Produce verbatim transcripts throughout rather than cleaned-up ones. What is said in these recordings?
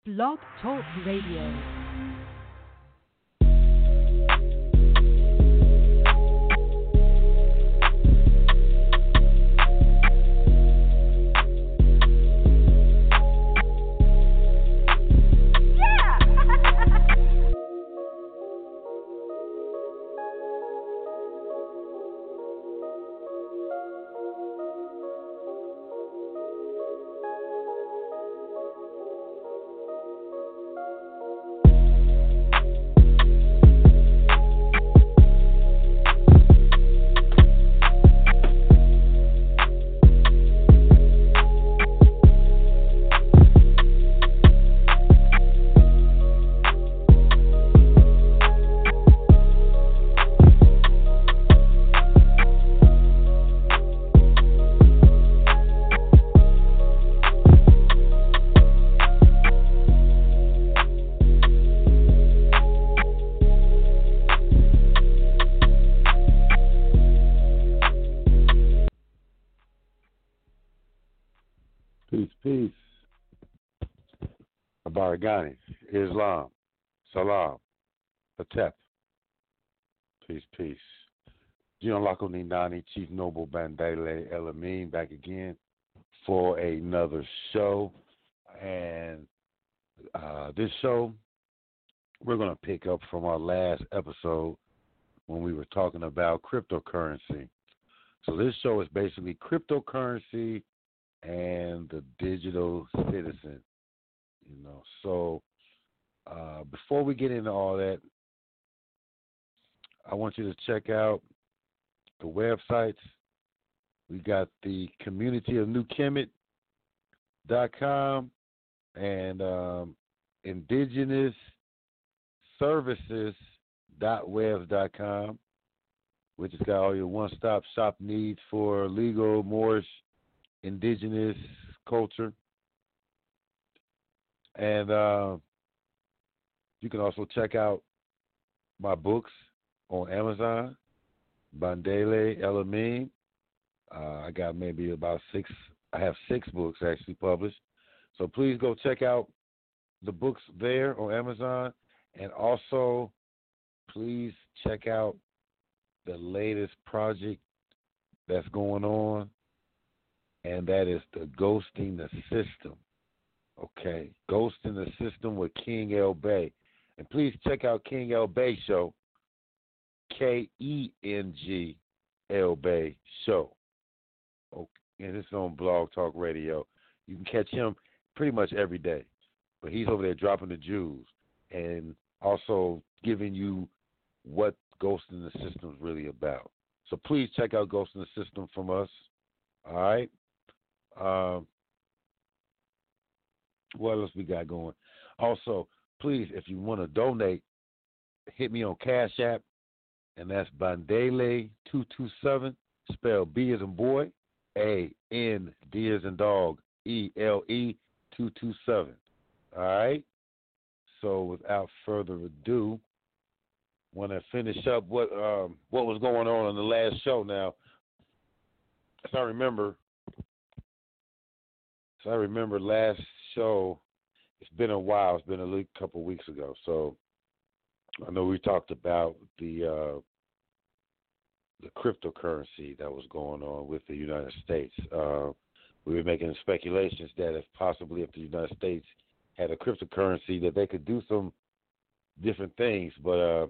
Blog Talk Radio. Peace, peace. Abaragani, Islam, Salam, Atep. Peace, peace. Gianlako Ninani, Chief Noble Bandele Elamine, back again for another show. And uh, this show, we're going to pick up from our last episode when we were talking about cryptocurrency. So this show is basically cryptocurrency and the digital citizen, you know. So uh, before we get into all that, I want you to check out the websites. We got the community of new kemet dot com and um, indigenous services dot webs dot com, which has got all your one-stop shop needs for legal, Moorish, indigenous culture. And uh, you can also check out my books on Amazon, Bandele Elamine. Uh, I got maybe about six, I have six books actually published. So please go check out the books there on Amazon. And also, please check out the latest project that's going on, and that is the Ghosting the System. Okay, Ghosting the System with King L. Bay. And please check out King L. Bay Show, K E N G L. Bay Show. Okay, and it's on Blog Talk Radio. You can catch him pretty much every day. But he's over there dropping the jewels and also giving you what Ghosting the System is really about. So please check out Ghosting the System from us. All right? Um, what else we got going? Also, please, if you want to donate, hit me on Cash App, and that's Bandele two two seven, spelled B as in boy, A N D as in dog, E L E two two seven. All right? So without further ado, want to finish up what um, what was going on on the last show. Now, as I remember, as I remember last show, it's been a while. It's been a couple of weeks ago. So I know we talked about the uh, the cryptocurrency that was going on with the United States. Uh, we were making speculations that if possibly if the United States had a cryptocurrency that they could do some different things. But uh,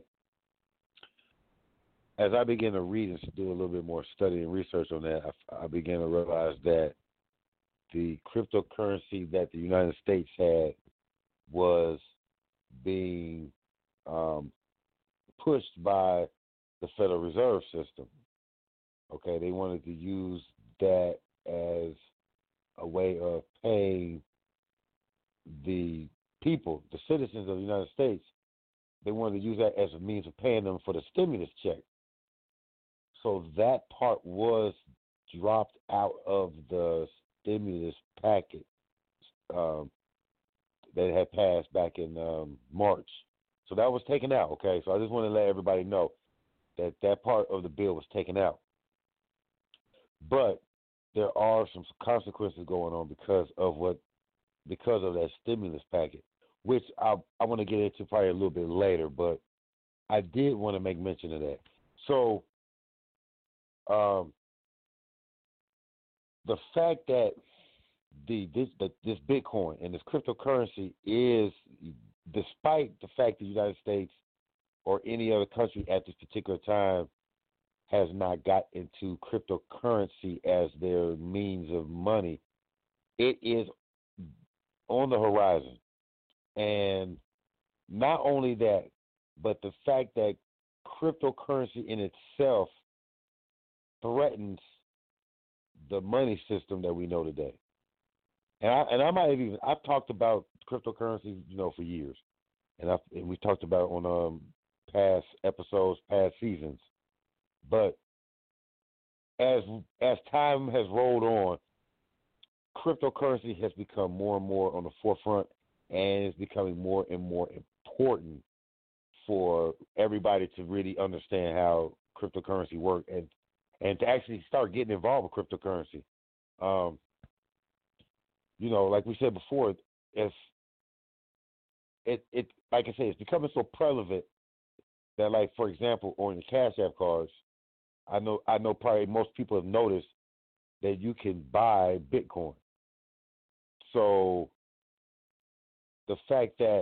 as I began to read and do a little bit more study and research on that, I, I began to realize that the cryptocurrency that the United States had was being um, pushed by the Federal Reserve System. Okay, they wanted to use that as a way of paying the people, the citizens of the United States. They wanted to use that as a means of paying them for the stimulus check. So that part was dropped out of the stimulus packet um, that had passed back in um, March. So that was taken out, okay? So I just want to let everybody know that that part of the bill was taken out. But there are some consequences going on because of what, because of that stimulus packet. which I I want to get into probably a little bit later, but I did want to make mention of that. So, um, the fact that the this the, this Bitcoin and this cryptocurrency is, despite the fact the United States or any other country at this particular time has not got into cryptocurrency as their means of money, it is on the horizon. And not only that, but the fact that cryptocurrency in itself threatens the money system that we know today. And I and I might have even I've talked about cryptocurrency, you know, for years, and I and we talked about it on um past episodes, past seasons. But as as time has rolled on, cryptocurrency has become more and more on the forefront, and it's becoming more and more important for everybody to really understand how cryptocurrency works and and to actually start getting involved with cryptocurrency. Um, you know, like we said before, it's it it like I say, it's becoming so prevalent that, like, for example, on the Cash App cards, I know I know probably most people have noticed that you can buy Bitcoin. So the fact that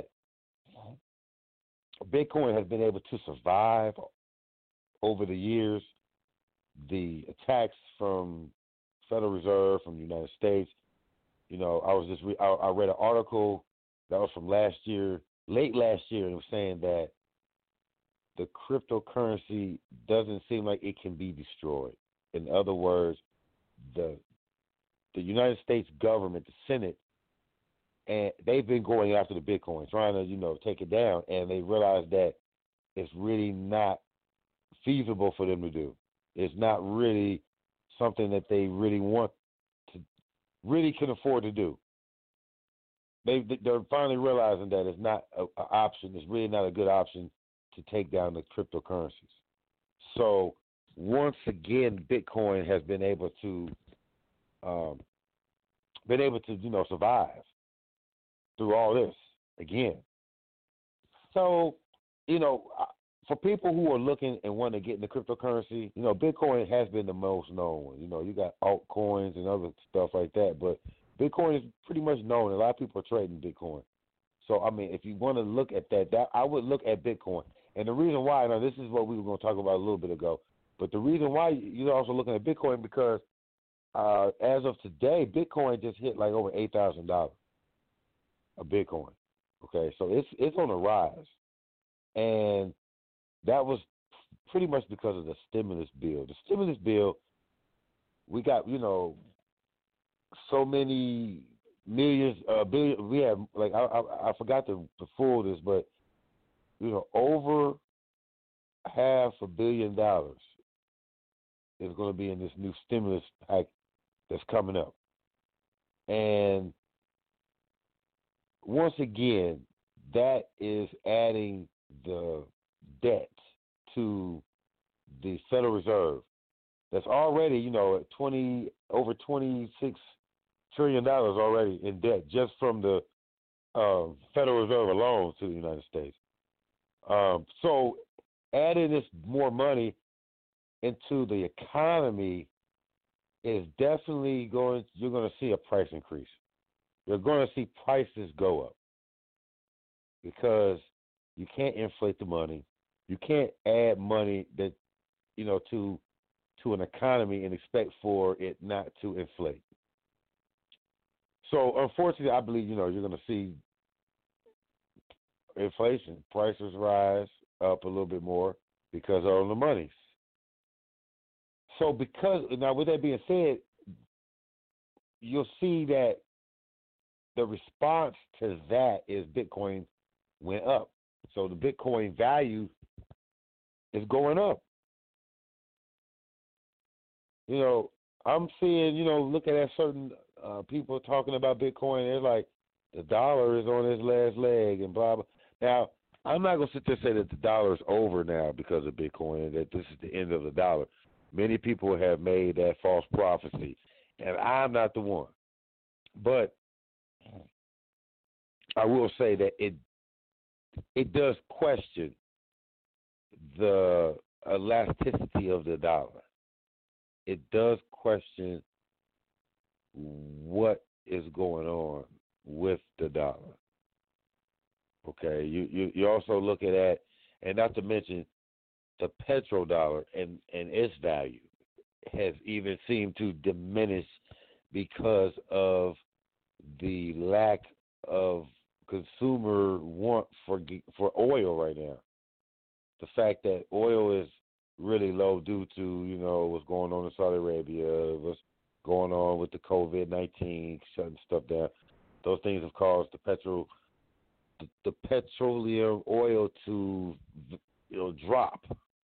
Bitcoin has been able to survive over the years, the attacks from Federal Reserve, from the United States, you know, I was just re- I, I read an article that was from last year, late last year, and it was saying that the cryptocurrency doesn't seem like it can be destroyed. In other words, the the United States government, the Senate, and they've been going after the Bitcoin, trying to, you know, take it down, and they realized that it's really not feasible for them to do. It's not really something that they really want to, really can afford to do. They they're finally realizing that it's not an option. It's really not a good option to take down the cryptocurrencies. So once again, Bitcoin has been able to um, been able to, you know, survive through all this again. So, you know, for people who are looking and want to get into cryptocurrency, you know, Bitcoin has been the most known one. You know, you got altcoins and other stuff like that, but Bitcoin is pretty much known. A lot of people are trading Bitcoin. So, I mean, if you want to look at that, that I would look at Bitcoin. And the reason why, now this is what we were going to talk about a little bit ago, but the reason why you're also looking at Bitcoin because uh, as of today, Bitcoin just hit like over eight thousand dollars a Bitcoin. Okay, so it's it's on the rise. And that was pretty much because of the stimulus bill. The stimulus bill, we got, you know, so many millions, uh, billion, we have, like, I, I, I forgot to, to fool this, but, you know, over half a billion dollars is going to be in this new stimulus pack that's coming up. And once again, that is adding the debt to the Federal Reserve that's already, you know, at twenty over twenty-six trillion dollars already in debt just from the uh, Federal Reserve alone to the United States. Um, so adding this more money into the economy is definitely going, you're going to see a price increase. You're going to see prices go up because you can't inflate the money. You can't add money that, you know, to to an economy and expect for it not to inflate. So unfortunately, I believe, you know, you're going to see inflation, prices rise up a little bit more because of the money. So because, now with that being said, you'll see that the response to that is Bitcoin went up. So the Bitcoin value is going up. You know, I'm seeing, you know, looking at certain uh, people talking about Bitcoin, they're like, the dollar is on its last leg and blah, blah. Now, I'm not going to sit there and say that the dollar is over now because of Bitcoin and that this is the end of the dollar. Many people have made that false prophecy, and I'm not the one. But I will say that it it does question the elasticity of the dollar. It does question what is going on with the dollar. Okay, you you you also looking at, and not to mention the petrodollar and and its value has even seemed to diminish because of the lack of consumer want for for oil right now. The fact that oil is really low due to, you know, what's going on in Saudi Arabia, what's going on with the COVID nineteen shutting stuff down. Those things have caused the petrol, the, the petroleum oil to, you know, drop,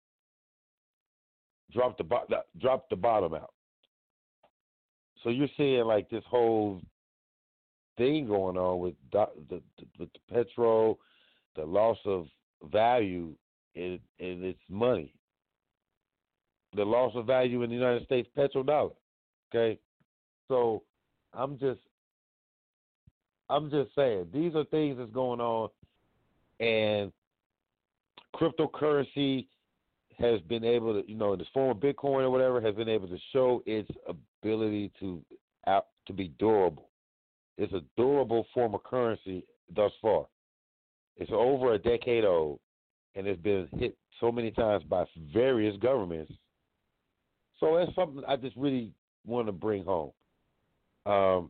drop the bo- drop the bottom out. So you're seeing like this whole thing going on with the, the, with the petrol, the loss of value in, in its money, the loss of value in the United States petrodollar. Okay, so I'm just I'm just saying these are things that's going on, and cryptocurrency has been able to, you know, in this form of Bitcoin or whatever, has been able to show its ability to out to be durable. It's a durable form of currency thus far. It's over a decade old, and it's been hit so many times by various governments. So that's something I just really want to bring home. Um,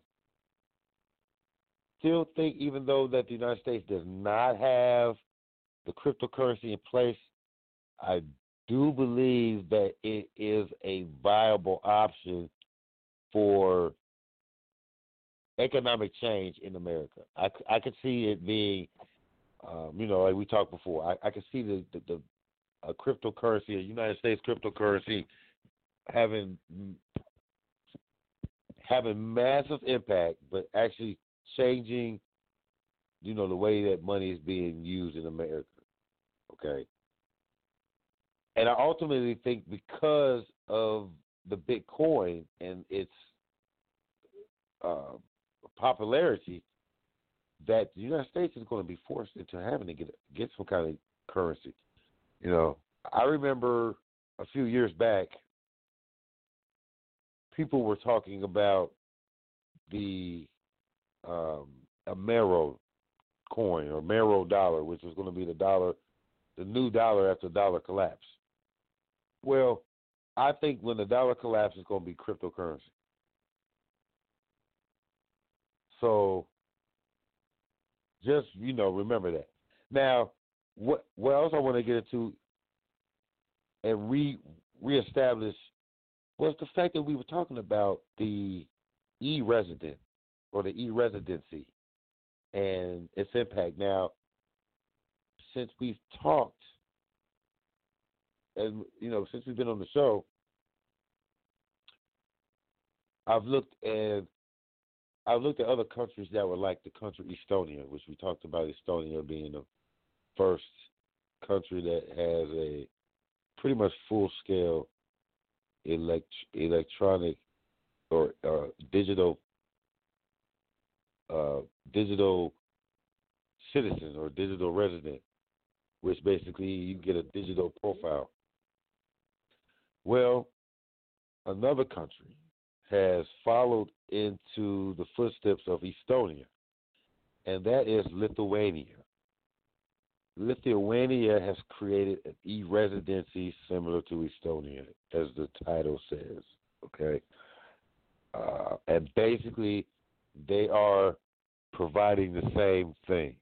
still think, even though that the United States does not have the cryptocurrency in place, I do believe that it is a viable option for economic change in America. I, I could see it being, um, you know, like we talked before, I, I could see the, the, the a cryptocurrency, a United States cryptocurrency, having having massive impact, but actually changing, you know, the way that money is being used in America. Okay. And I ultimately think because of the Bitcoin and its uh, popularity, that the United States is going to be forced into having to get get some kind of currency. You know, I remember a few years back, people were talking about the um, Amero coin or Amero dollar, which was going to be the dollar, the new dollar after the dollar collapse. Well, I think when the dollar collapses, it's going to be cryptocurrency. So just, you know, remember that. Now, what what else I want to get into and re reestablish was the fact that we were talking about the e-resident or the e-residency and its impact. Now, since we've talked, and you know, since we've been on the show, I've looked at I've looked at other countries that were like the country Estonia, which we talked about Estonia being the first country that has a pretty much full-scale elect, electronic or uh, digital uh, digital citizen or digital resident, which basically you get a digital profile. Well, another country has followed into the footsteps of Estonia, and that is Lithuania. Lithuania has created an e-residency similar to Estonia, as the title says, okay? Uh, and basically, they are providing the same thing,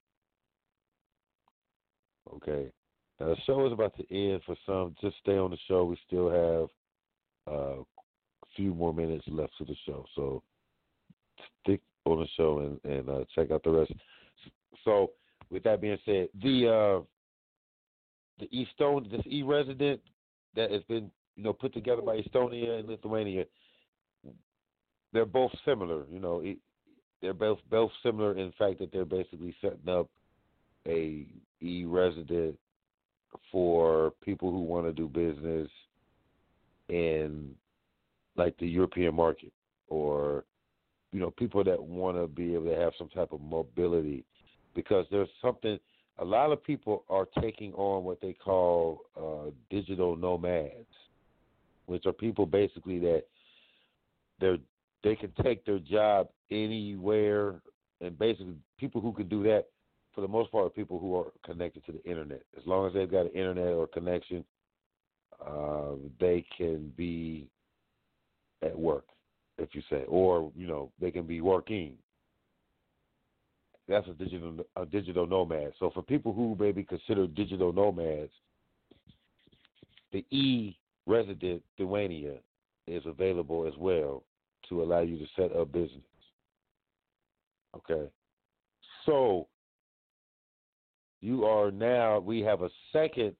okay? Now, the show is about to end for some. Just stay on the show. We still have uh, a few more minutes left to the show, so stick on the show and, and uh, check out the rest. So, with that being said, the uh, the Eston this e-resident that has been, you know, put together by Estonia and Lithuania, they're both similar. You know, it, they're both both similar in the fact that they're basically setting up a e-resident for people who want to do business in like the European market, or you know, people that want to be able to have some type of mobility because there's something. A lot of people are taking on what they call uh, digital nomads, which are people basically that they're they can take their job anywhere, and basically people who can do that for the most part are people who are connected to the internet. As long as they've got an internet or connection, uh, they can be at work, if you say, or you know they can be working. That's a digital a digital nomad. So for people who may be considered digital nomads, the e-resident Dwaynia is available as well to allow you to set up business. Okay. So you are now, we have a second,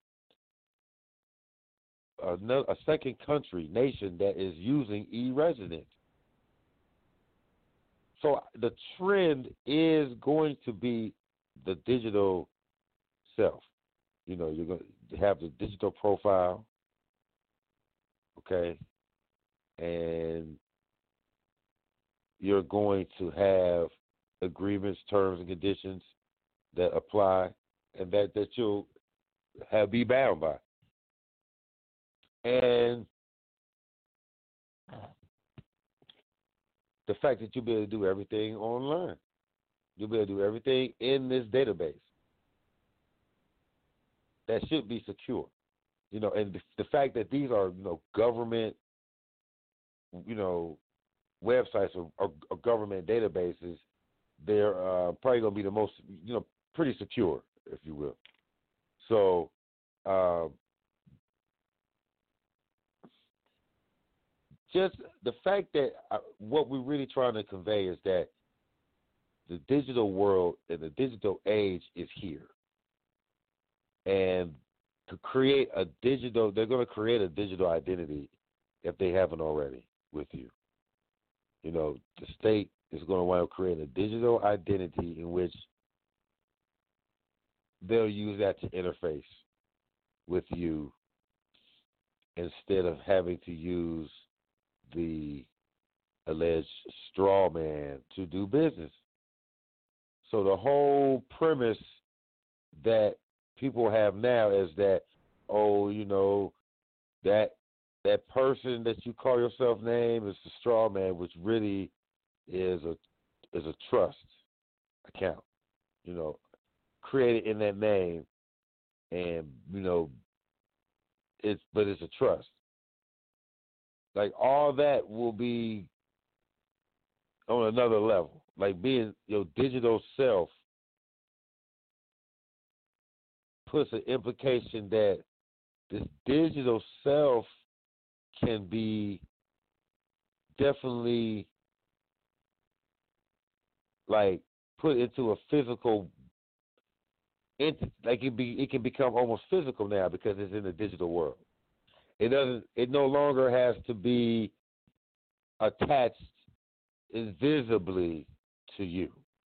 a, a second country, nation that is using e-resident. So the trend is going to be the digital self. You know, you're going to have the digital profile, okay, and you're going to have agreements, terms, and conditions that apply, and that, that you'll have be bound by. And the fact that you'll be able to do everything online. You'll be able to do everything in this database. That should be secure. You know, and the, the fact that these are, you know, government, you know, websites or, or, or government databases, they're uh, probably going to be the most, you know, pretty secure, if you will. So, um, just the fact that uh, what we're really trying to convey is that the digital world and the digital age is here. And to create a digital, they're going to create a digital identity if they haven't already with you. You know, the state is going to want to create a digital identity in which they'll use that to interface with you instead of having to use the alleged straw man to do business. So the whole premise that people have now is that, oh, you know, that that person that you call yourself name is the straw man, which really is a is a trust account, you know, created in that name, and you know, it's but it's a trust. Like all that will be on another level. Like being your digital self puts an implication that this digital self can be definitely like put into a physical entity. Like it be it can become almost physical now because it's in the digital world. It doesn't. It no longer has to be attached invisibly to you.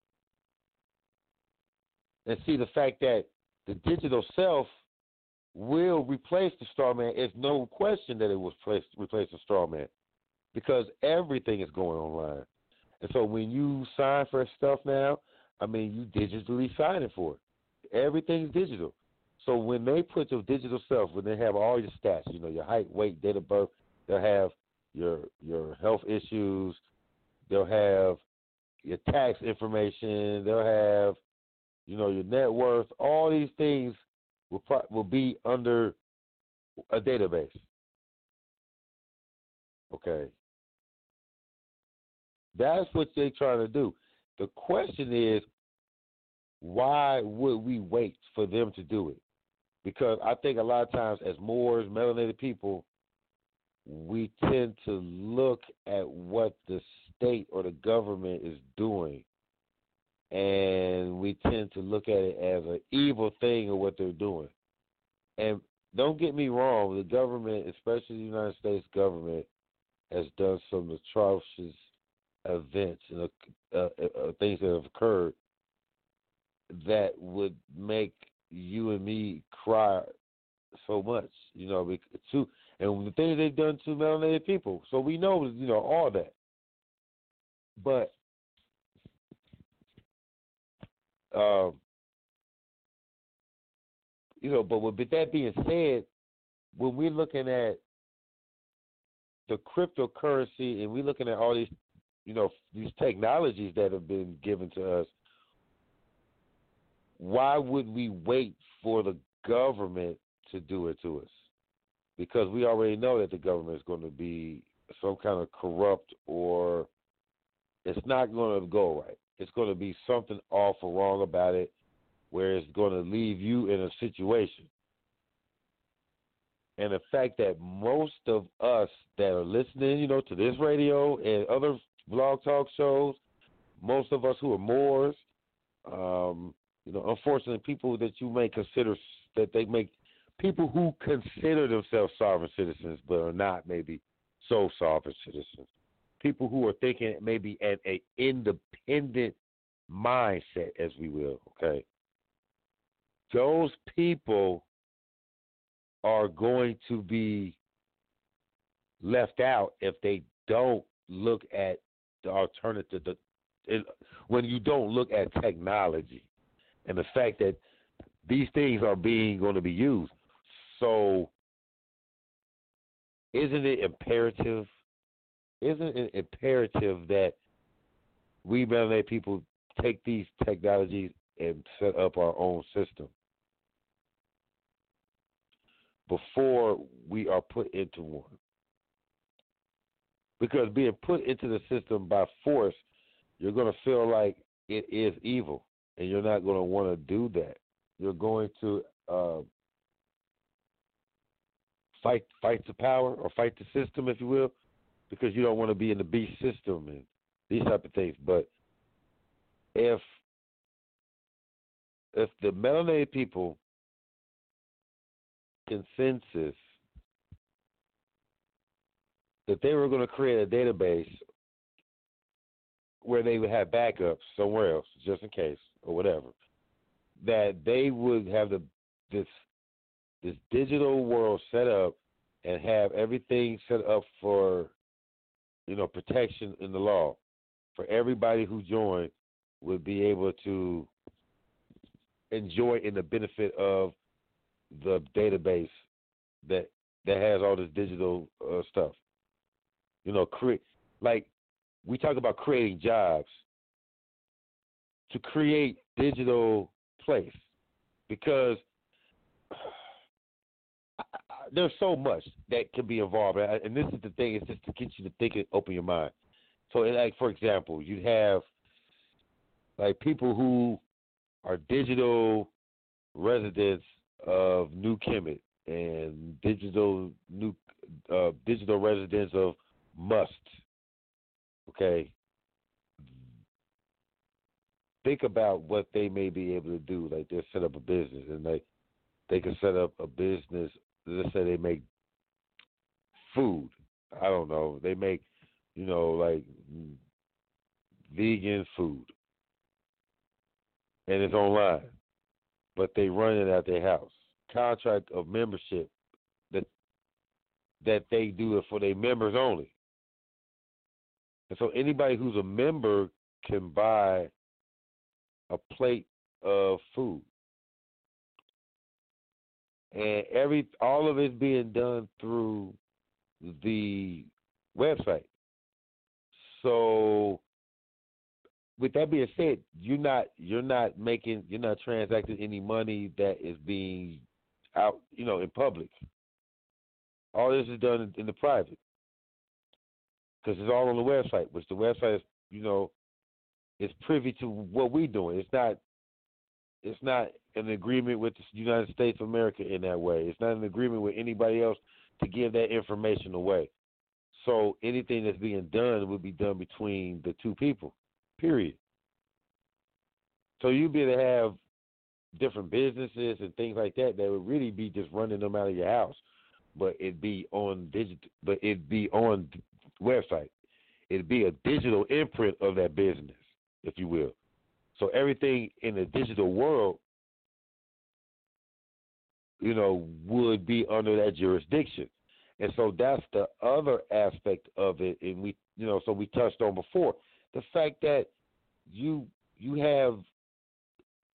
And see, the fact that the digital self will replace the straw man, it's no question that it will replace, replace the straw man because everything is going online. And so when you sign for stuff now, I mean, you digitally signing for it. Everything's digital. So when they put your digital self, when they have all your stats, you know, your height, weight, date of birth, they'll have your your health issues, they'll have your tax information, they'll have, you know, your net worth. All these things will pro- will be under a database. Okay. That's what they're trying to do. The question is, why would we wait for them to do it? Because I think a lot of times as Moors, melanated people, we tend to look at what the state or the government is doing, and we tend to look at it as an evil thing of what they're doing. And don't get me wrong, the government, especially the United States government, has done some atrocious events and uh, uh, uh, things that have occurred that would make you and me cry so much, you know, too, and the things they've done to melanated people. So we know, you know, all that. But um, you know, but with that being said, when we're looking at the cryptocurrency and we're looking at all these, you know, these technologies that have been given to us, why would we wait for the government to do it to us? Because we already know that the government is going to be some kind of corrupt, or it's not going to go right. It's going to be something off or wrong about it, where it's going to leave you in a situation. And the fact that most of us that are listening, you know, to this radio and other blog talk shows, most of us who are Moors, um, you know, unfortunately, people that you may consider that they make people who consider themselves sovereign citizens but are not maybe so sovereign citizens. People who are thinking maybe at an independent mindset, as we will, okay? Those people are going to be left out if they don't look at the alternative. The, it, when you don't look at technology and the fact that these things are being going to be used. So isn't it imperative, isn't it imperative that we melanated people take these technologies and set up our own system before we are put into one? Because being put into the system by force, you're going to feel like it is evil, and you're not going to want to do that. You're going to uh, fight fight the power or fight the system, if you will, because you don't want to be in the beast system and these type of things. But if if the melanated people consensus that they were going to create a database where they would have backups somewhere else, just in case or whatever, that they would have the this this digital world set up and have everything set up for, you know, protection in the law, for everybody who joined would be able to enjoy in the benefit of the database that that has all this digital uh, stuff. You know, create like we talk about creating jobs, to create digital place, because I, I, there's so much that can be involved, and this is the thing: it's just to get you to think and open your mind. So, like for example, you have like people who are digital residents of New Kemet and digital new uh, digital residents of Must. Okay, think about what they may be able to do. Like they'll set up a business, and they they can set up a business. Let's say they make food. I don't know. They make, you know, like vegan food, and it's online, but they run it at their house. Contract of membership that that they do it for their members only. And so anybody who's a member can buy a plate of food. And every all of it's being done through the website. So with that being said, you're not you're not making you're not transacting any money that is being out, you know, in public. All this is done in, in the private, because it's all on the website, which the website is, you know, is privy to what we're doing. It's not it's not an agreement with the United States of America in that way. It's not an agreement with anybody else to give that information away. So anything that's being done will be done between the two people, period. So you'll be able to have different businesses and things like that that would really be just running them out of your house, but it'd be on digital, but it'd be on the website. It'd be a digital imprint of that business, if you will. So everything in the digital world, you know, would be under that jurisdiction. And so that's the other aspect of it. And we, you know, so we touched on before the fact that you you have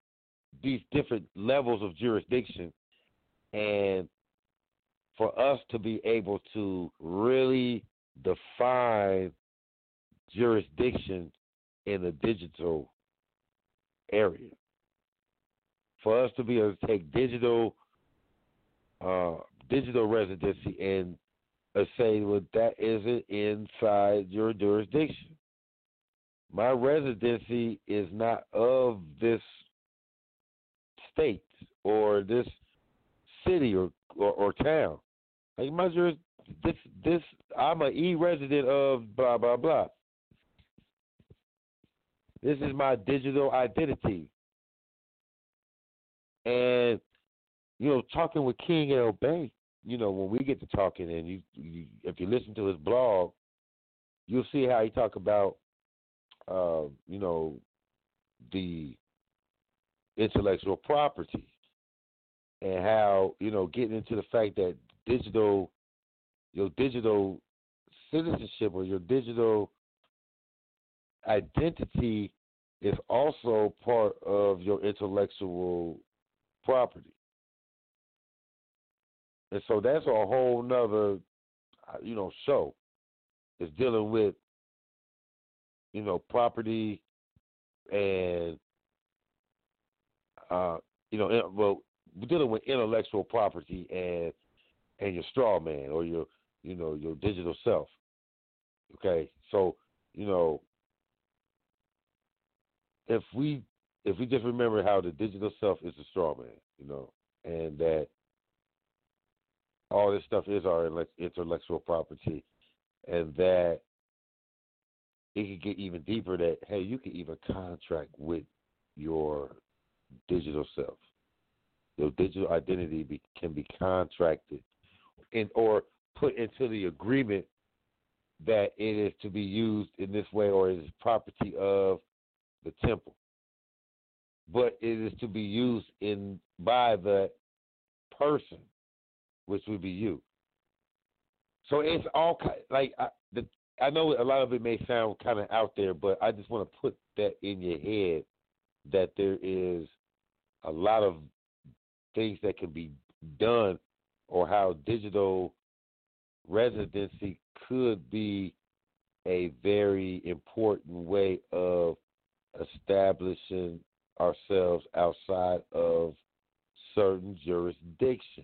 these different levels of jurisdiction, and for us to be able to really define jurisdiction in the digital area, for us to be able to take digital uh, digital residency and uh, say, well, that isn't inside your jurisdiction. My residency is not of this state or this city or or, or town. Like my juris, this this I'm an e-resident of blah blah blah. This is my digital identity. And you know, talking with King L. Bay, you know, when we get to talking, and you, you if you listen to his blog, you'll see how he talk about, uh, you know, the intellectual property, and how, you know, getting into the fact that digital, your digital citizenship or your digital identity is also part of your intellectual property. And so that's a whole nother, you know, show. It's dealing with, you know, property and, uh, you know, well, we're dealing with intellectual property and and your straw man or your, you know, your digital self. Okay, so, you know, if we if we just remember how the digital self is a straw man, you know, and that all this stuff is our intellectual property, and that it could get even deeper that, hey, you can even contract with your digital self. Your digital identity be, can be contracted in, or put into the agreement that it is to be used in this way, or it is property of the temple. But it is to be used in by the person, which would be you. So it's all like I, the, I know a lot of it may sound kind of out there, but I just want to put that in your head that there is a lot of things that can be done, or how digital residency could be a very important way of establishing ourselves outside of certain jurisdiction.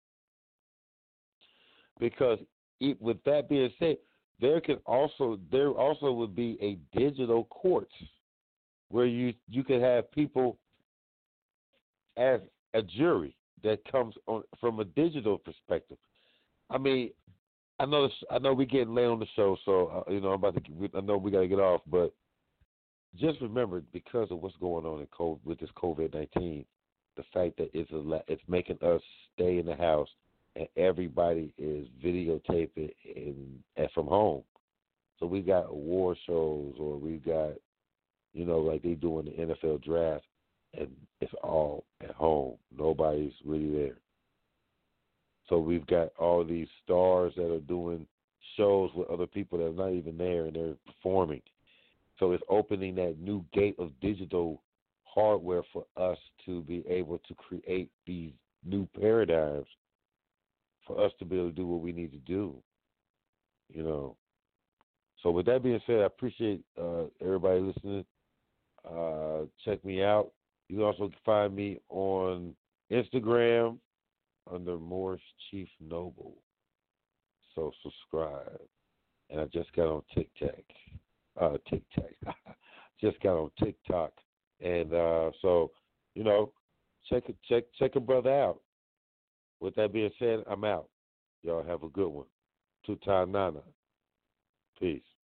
Because it, with that being said, there can also there also would be a digital courts where you you could have people as a jury that comes on from a digital perspective. I mean, I know this, I know we're getting late on the show, so uh, you know I'm about to. I know we got to get off, but just remember, because of what's going on in COVID, with this COVID nineteen, the fact that it's a, it's making us stay in the house, and everybody is videotaping and, and from home. So we got award shows, or we've got, you know, like they do in the N F L draft, and it's all at home. Nobody's really there. So we've got all these stars that are doing shows with other people that are not even there, and they're performing. So it's opening that new gate of digital hardware for us to be able to create these new paradigms for us to be able to do what we need to do, you know. So with that being said, I appreciate uh, everybody listening. Uh, check me out. You can also find me on Instagram under Morris Chief Noble. So subscribe. And I just got on TikTok. Uh, TikTok. Just got on TikTok. And uh, so, you know, check check check a brother out. With that being said, I'm out. Y'all have a good one. Tuta Nana. Peace.